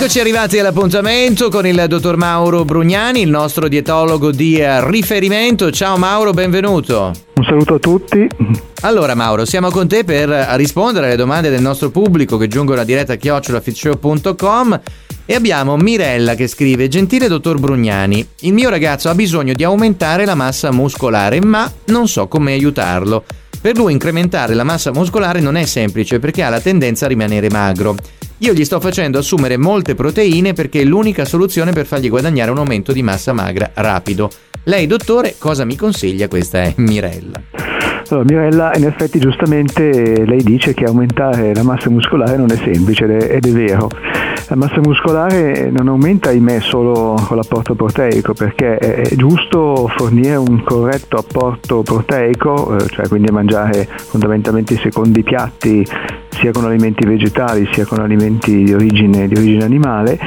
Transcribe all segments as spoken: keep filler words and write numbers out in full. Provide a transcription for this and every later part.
Eccoci arrivati all'appuntamento con il dottor Mauro Brugnani, il nostro dietologo di riferimento. Ciao Mauro, benvenuto. Un saluto a tutti. Allora Mauro, siamo con te per rispondere alle domande del nostro pubblico che giungono a diretta chiocciola fitshow punto com e abbiamo Mirella che scrive: gentile dottor Brugnani, il mio ragazzo ha bisogno di aumentare la massa muscolare ma non so come aiutarlo. Per lui incrementare la massa muscolare non è semplice perché ha la tendenza a rimanere magro. Io gli sto facendo assumere molte proteine perché è l'unica soluzione per fargli guadagnare un aumento di massa magra rapido. Lei, dottore, cosa mi consiglia? Questa è Mirella. Allora, Mirella, in effetti giustamente lei dice che aumentare la massa muscolare non è semplice ed è, ed è vero. La massa muscolare non aumenta, ahimè, solo con l'apporto proteico, perché è giusto fornire un corretto apporto proteico, cioè quindi mangiare fondamentalmente i secondi piatti sia con alimenti vegetali sia con alimenti di origine, di origine animale.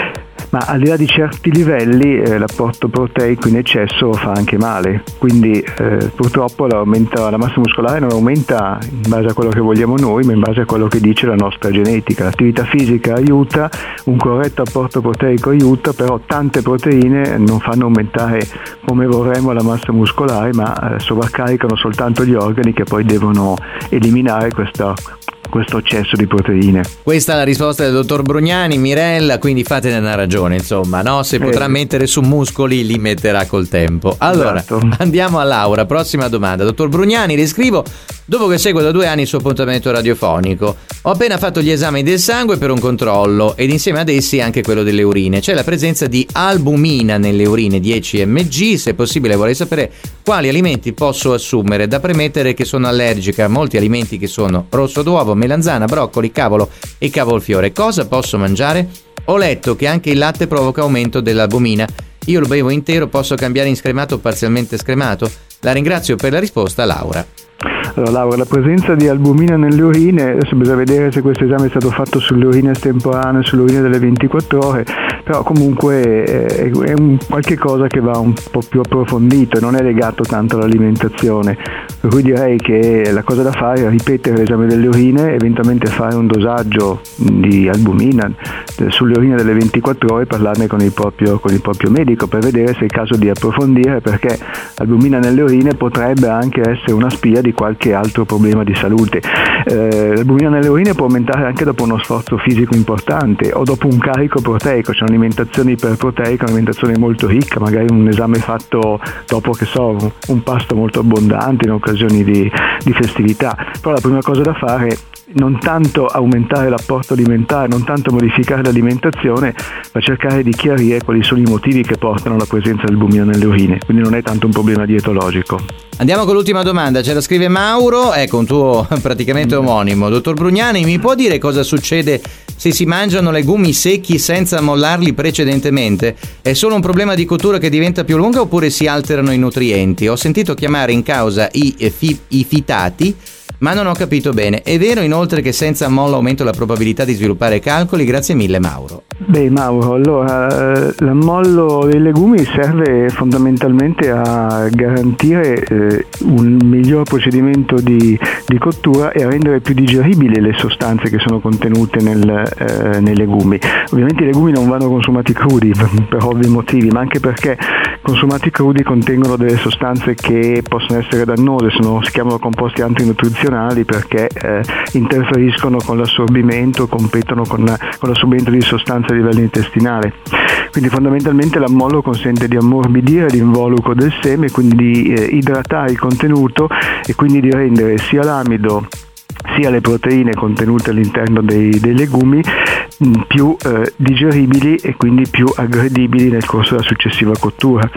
Ma al di là di certi livelli eh, l'apporto proteico in eccesso fa anche male, quindi eh, purtroppo l'aumenta, la massa muscolare non aumenta in base a quello che vogliamo noi, ma in base a quello che dice la nostra genetica. L'attività fisica aiuta, un corretto apporto proteico aiuta, però tante proteine non fanno aumentare come vorremmo la massa muscolare, ma eh, sovraccaricano soltanto gli organi che poi devono eliminare questa questo eccesso di proteine. Questa è la risposta del dottor Brugnani. Mirella, quindi fatene una ragione, insomma, no? Se potrà eh. mettere su muscoli li metterà col tempo. Allora, esatto. Andiamo a Laura, prossima domanda. Dottor Brugnani, le scrivo dopo che seguo da due anni il suo appuntamento radiofonico. Ho appena fatto gli esami del sangue per un controllo ed insieme ad essi anche quello delle urine. C'è la presenza di albumina nelle urine dieci milligrammi. Se possibile vorrei sapere quali alimenti posso assumere. Da premettere che sono allergica a molti alimenti che sono rosso d'uovo, melanzana, broccoli, cavolo e cavolfiore. Cosa posso mangiare? Ho letto che anche il latte provoca aumento dell'albumina. Io lo bevo intero, posso cambiare in scremato o parzialmente scremato? La ringrazio per la risposta, Laura. Allora Laura, la presenza di albumina nelle urine, adesso bisogna vedere se questo esame è stato fatto sulle urine estemporanee, sulle urine delle ventiquattro ore, però comunque è, è un qualche cosa che va un po' più approfondito e non è legato tanto all'alimentazione, per cui direi che la cosa da fare è ripetere l'esame delle urine, eventualmente fare un dosaggio di albumina sulle urine delle ventiquattro ore e parlarne con il proprio, con il proprio medico per vedere se è il caso di approfondire, perché albumina nelle urine potrebbe anche essere una spia di qualche altro problema di salute. Eh, l'albumina nelle urine può aumentare anche dopo uno sforzo fisico importante o dopo un carico proteico, c'è un'alimentazione iperproteica, un'alimentazione molto ricca, magari un esame fatto dopo, che so, un pasto molto abbondante in occasioni di, di festività. Però la prima cosa da fare non tanto aumentare l'apporto alimentare, non tanto modificare l'alimentazione, ma cercare di chiarire quali sono i motivi che portano alla presenza dell'albumina nelle urine, quindi non è tanto un problema dietologico. Andiamo con l'ultima domanda, ce la scrive Mauro, ecco un tuo praticamente omonimo. Dottor Brugnani, mi può dire cosa succede se si mangiano legumi secchi senza mollarli precedentemente? È solo un problema di cottura che diventa più lunga oppure si alterano i nutrienti? Ho sentito chiamare in causa i, fi, i fitati, ma non ho capito bene. È vero inoltre che senza mollo aumento la probabilità di sviluppare calcoli? Grazie mille Mauro. Beh Mauro, allora l'ammollo dei legumi serve fondamentalmente a garantire eh, un miglior procedimento di, di cottura e a rendere più digeribili le sostanze che sono contenute nel, eh, nei legumi. Ovviamente i legumi non vanno consumati crudi per, per ovvi motivi, ma anche perché consumati crudi contengono delle sostanze che possono essere dannose, sono, si chiamano composti antinutrizionali perché eh, interferiscono con l'assorbimento, competono con, con l'assorbimento di sostanze a livello intestinale. Quindi fondamentalmente l'ammollo consente di ammorbidire l'involucro del seme, quindi di eh, idratare il contenuto e quindi di rendere sia l'amido sia le proteine contenute all'interno dei, dei legumi mh, più eh, digeribili e quindi più aggredibili nel corso della successiva cottura.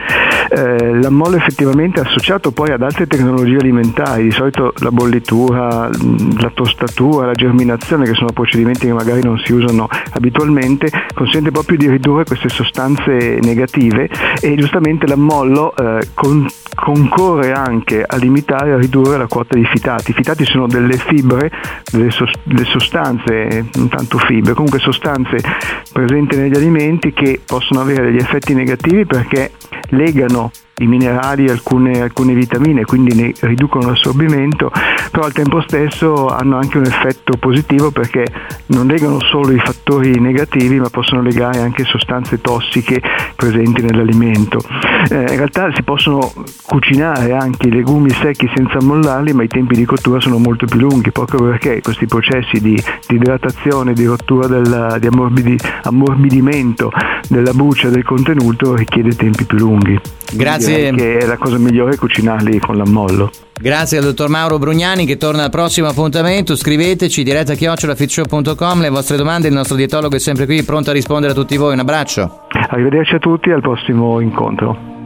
Eh, l'ammollo effettivamente è associato poi ad altre tecnologie alimentari, di solito la bollitura, la tostatura, la germinazione, che sono procedimenti che magari non si usano abitualmente, consente proprio di ridurre queste sostanze negative e giustamente l'ammollo eh, con, concorre anche a limitare e a ridurre la quota di fitati. I fitati sono delle fibre, delle, sos- delle sostanze, non tanto fibre, comunque sostanze presenti negli alimenti che possono avere degli effetti negativi perché legano i minerali, alcune, alcune vitamine, quindi ne riducono l'assorbimento, però al tempo stesso hanno anche un effetto positivo perché non legano solo i fattori negativi, ma possono legare anche sostanze tossiche presenti nell'alimento. Eh, in realtà si possono cucinare anche i legumi secchi senza ammollarli, ma i tempi di cottura sono molto più lunghi, proprio perché questi processi di, di idratazione, di rottura del, di ammorbidi, ammorbidimento della buccia del contenuto richiede tempi più lunghi. Grazie. Che è la cosa migliore cucinarli con l'ammollo. Grazie al dottor Mauro Brugnani, che torna al prossimo appuntamento. Scriveteci diretta chiocciola fitshow punto com le vostre domande, il nostro dietologo è sempre qui pronto a rispondere a tutti voi. Un abbraccio. Arrivederci a tutti, al prossimo incontro.